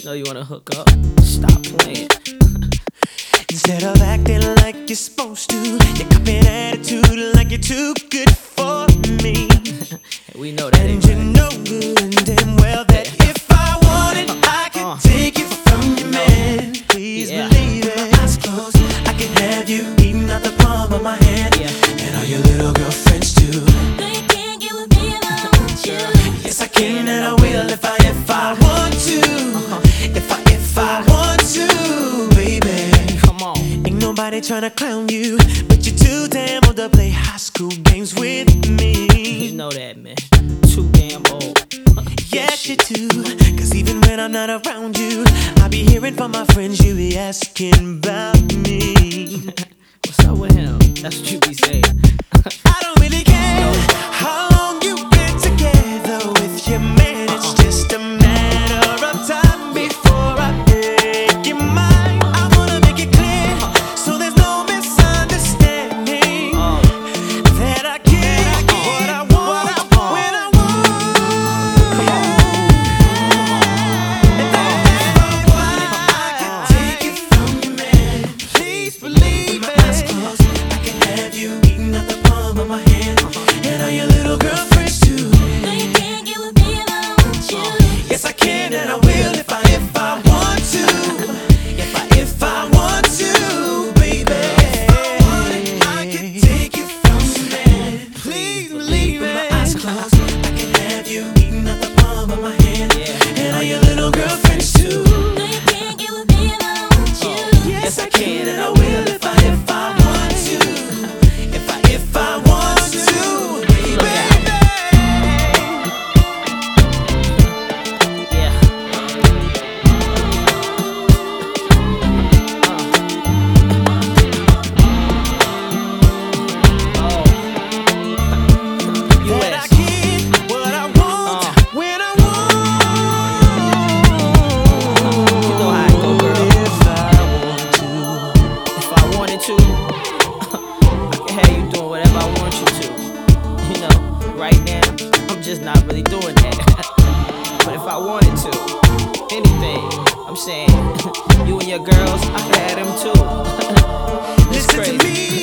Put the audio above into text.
know you wanna hook up. Stop playing. Instead of acting like you're supposed to, you're copping attitude like you're too good for me. We know that. And you know good and damn well that if I wanted, I could take it from you, man. Please believe it. Eyes closed, I can have you eating out the palm of my hand, and all your little girlfriends too. No, you can't get with me if I want you. Yes, I can and I will if I want to. If I want to, baby. Come on. Ain't nobody tryna clown you, but you're too damn old to play high school games with me. You know that, man. Too damn old. Yes, you do. Cause even when I'm not around you, I be hearing from my friends you be asking about me. What's up with him? That's what you be saying. I don't really care how long you get together with your man. It's just a matter of time before I make you mine. I wanna make it clear so there's no misunderstanding that I get what I want when I want. If I wanted, I could take it from you, man. Please believe me. Eyes closed, I can have you eating out the palm of my hand, and all your little girlfriends too. No, you can't get with me if I want you. Yes, I can and I will if I want to. If I want to, baby. If I wanted, I could take it from you, man. Please believe me. My eyes closed, I can have you eating out the palm of my hand, and all your little girlfriends too. No, you can't get with me if I want you. Yes, I can and I will if I want to. If I want to, baby. Yeah. That I get what I want when I want. You know how it go, girl. If I want to. If I wanted to, I can have you doing whatever I want you to. You know, right now, I'm just not really doing that. But if I wanted to, anything, I'm saying, you and your girls, I can have them too. It's Listen crazy. to me.